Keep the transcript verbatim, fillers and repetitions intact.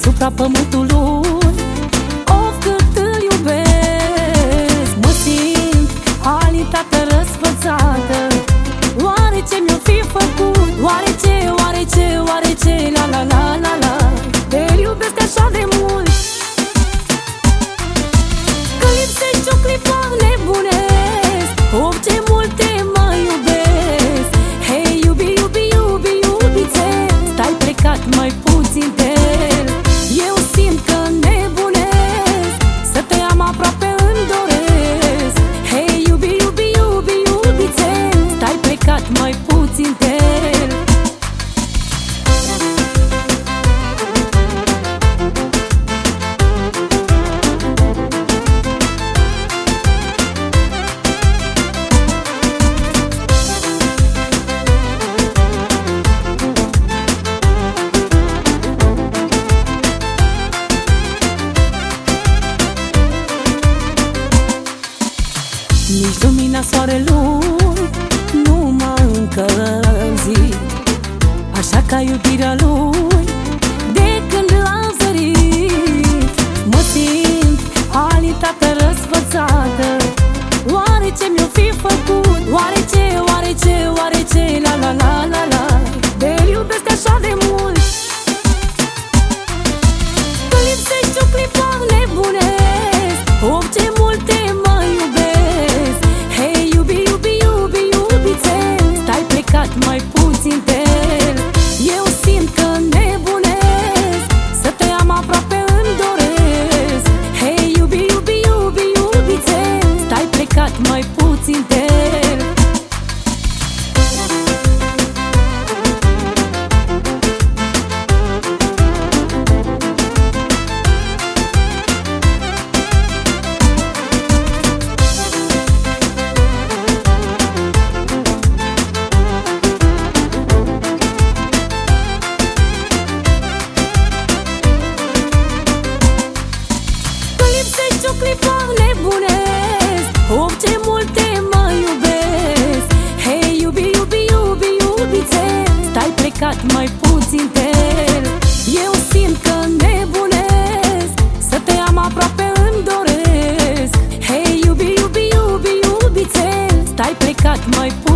deasupra pământului. Of, cât îl iubesc, mă simt alitată, răsfățată. Oare ce mi-o fi făcut? Oare ce, oare ce, oare ce, la la la la la. Te-l iubesc așa de mult că lipsești o clipă nebunesc. Of, ce mult te mă iubesc. Hei, iubi, iubi, iubi, iubițe, stai plecat mai puțin de el. Eu simt că nebunesc, să te am aproape îmi doresc. Hei, iubi, iubi, iubi, iubițe, stai plecat mai puțin de el. Nici lumina soarelui nu m-a încălzit așa ca iubirea lui de când l-a zărit. Mă simt alitată, răsfățată. Oare ce mi-o fi făcut? Oare ce, oare ce, oare ce, la la la la la. De-l iubesc așa de mult că lipsești o clipă nebunesc. Of, ce mult te mă iubesc. Hei, iubi, iubi, iubi, iubițe, stai plecat mai puțin de el. Eu simt că nebunesc, să te am aproape îmi doresc. Hei, iubi, iubi, iubi, iubițe, stai plecat mai puțin de el. O clipă nebunesc. Of, ce mult te mă iubesc. Hei, iubi, iubi, iubi, iubițe, stai plecat mai puțin de el. Eu simt că nebunesc, să te am aproape îmi doresc. Hei, iubi, iubi, iubi, iubițe, stai plecat mai puțin.